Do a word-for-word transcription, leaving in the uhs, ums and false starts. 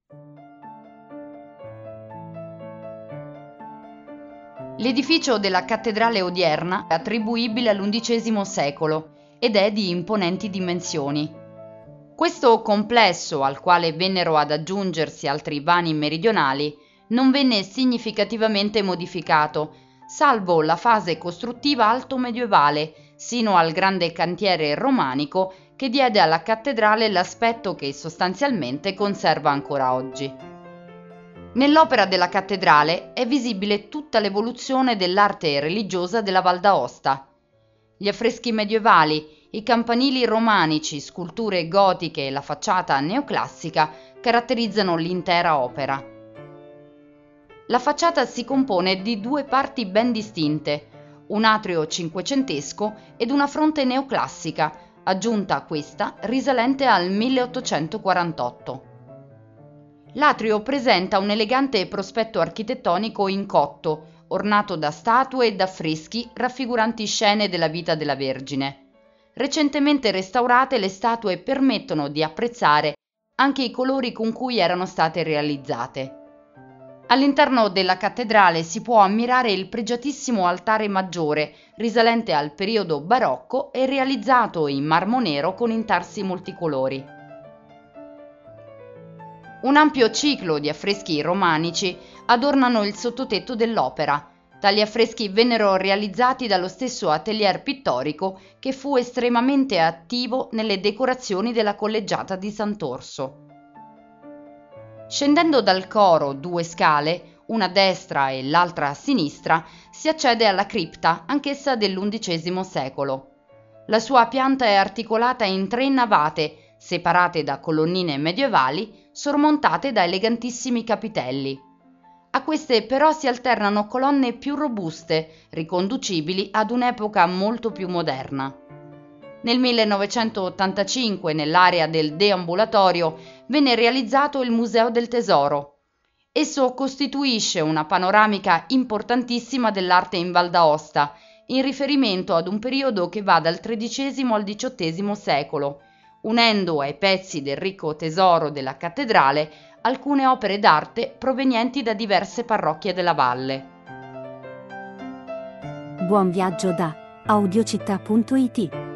L'edificio della cattedrale odierna è attribuibile all'undicesimo secolo ed è di imponenti dimensioni. Questo complesso, al quale vennero ad aggiungersi altri vani meridionali, non venne significativamente modificato, salvo la fase costruttiva alto-medievale, sino al grande cantiere romanico che diede alla cattedrale l'aspetto che sostanzialmente conserva ancora oggi. Nell'opera della cattedrale è visibile tutta l'evoluzione dell'arte religiosa della Val d'Aosta. Gli affreschi medievali, i campanili romanici, sculture gotiche e la facciata neoclassica caratterizzano l'intera opera. La facciata si compone di due parti ben distinte, un atrio cinquecentesco ed una fronte neoclassica, aggiunta a questa risalente al milleottocentoquarantotto. L'atrio presenta un elegante prospetto architettonico in cotto, ornato da statue e da affreschi raffiguranti scene della vita della Vergine. Recentemente restaurate, le statue permettono di apprezzare anche i colori con cui erano state realizzate. All'interno della cattedrale si può ammirare il pregiatissimo altare maggiore, risalente al periodo barocco e realizzato in marmo nero con intarsi multicolori. Un ampio ciclo di affreschi romanici adornano il sottotetto dell'opera. Tali affreschi vennero realizzati dallo stesso atelier pittorico che fu estremamente attivo nelle decorazioni della collegiata di Sant'Orso. Scendendo dal coro due scale, una a destra e l'altra a sinistra, si accede alla cripta, anch'essa dell'undicesimo secolo. La sua pianta è articolata in tre navate, separate da colonnine medievali, sormontate da elegantissimi capitelli. A queste però si alternano colonne più robuste, riconducibili ad un'epoca molto più moderna. Nel millenovecentottantacinque, nell'area del deambulatorio, venne realizzato il Museo del Tesoro. Esso costituisce una panoramica importantissima dell'arte in Val d'Aosta, in riferimento ad un periodo che va dal tredicesimo al diciottesimo secolo, unendo ai pezzi del ricco tesoro della cattedrale alcune opere d'arte provenienti da diverse parrocchie della valle. Buon viaggio da audiocittà punto it.